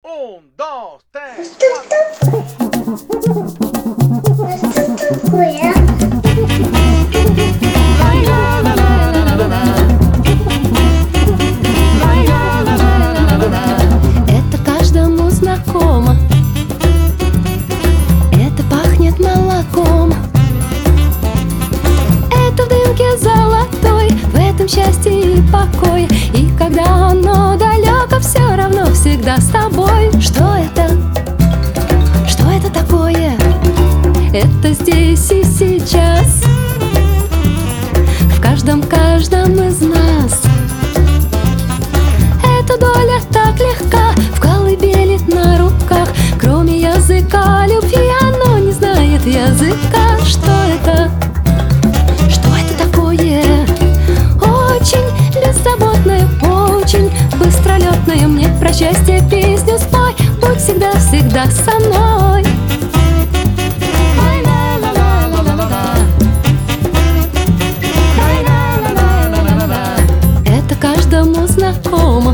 Un, dos, tres, Что такое? Это каждому знакомо. Это пахнет молоком. Это в дымке золотой, в этом счастье и покой. И когда оно далеко, все равно всегда с тобой. Что это? Что это такое? Это здесь и сейчас, в каждом из нас. Эта доля так легка, в колыбели на руках. Кроме языка любви оно не знает языка. Что это? Что это такое? Очень беззаботное, очень быстролетное. Мне про счастье песню спой, будь всегда со мной. Это каждому знакомо.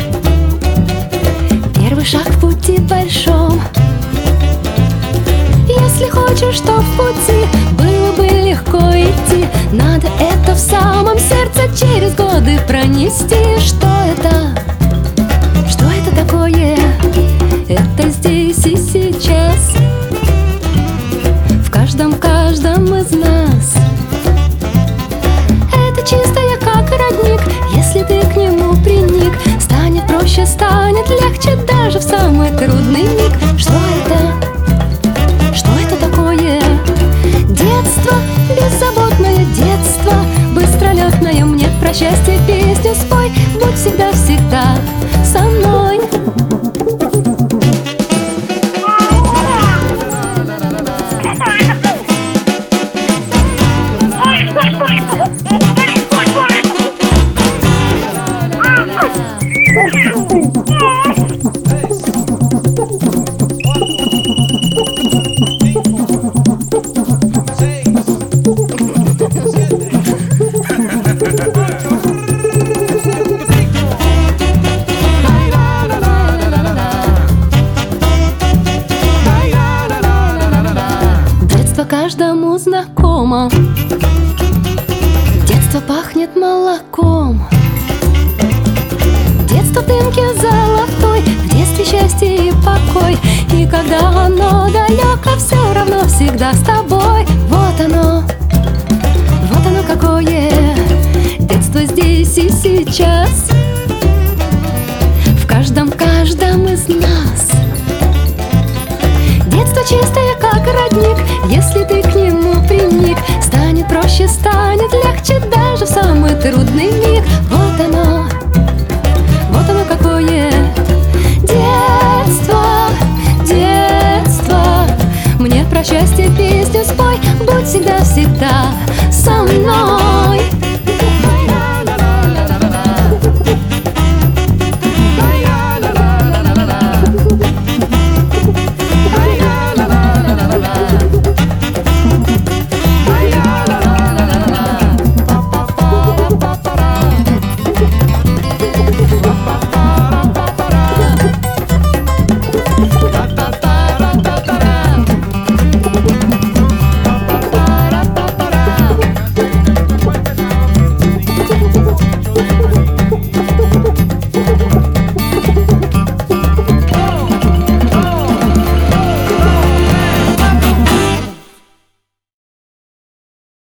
Первый шаг в пути большом. Если хочешь, то в пути было бы легко идти. Надо это в самом сердце через годы пронести. Что это? Что это такое? Это здесь и сейчас, в каждом из нас. Это чистое, как родник. Если ты к нему приник, станет проще, станет легче даже в самый трудный миг. Что это? Что это такое? Детство, беззаботное детство, быстролетное. Мне про счастье песню спой, будь всегда со мной. Детство каждому знакомо. Детство пахнет молоком. Детство в дымке золотой, в детстве счастье и покой. И когда оно далеко, все равно всегда с тобой. Вот оно какое детство здесь и сейчас, в каждом из нас. Детство чистое, как родник. Если ты к нему приник, станет проще, станет легче даже в самый трудный миг. Вот оно какое детство. Мне про счастье песню спой, будь всегда со мной.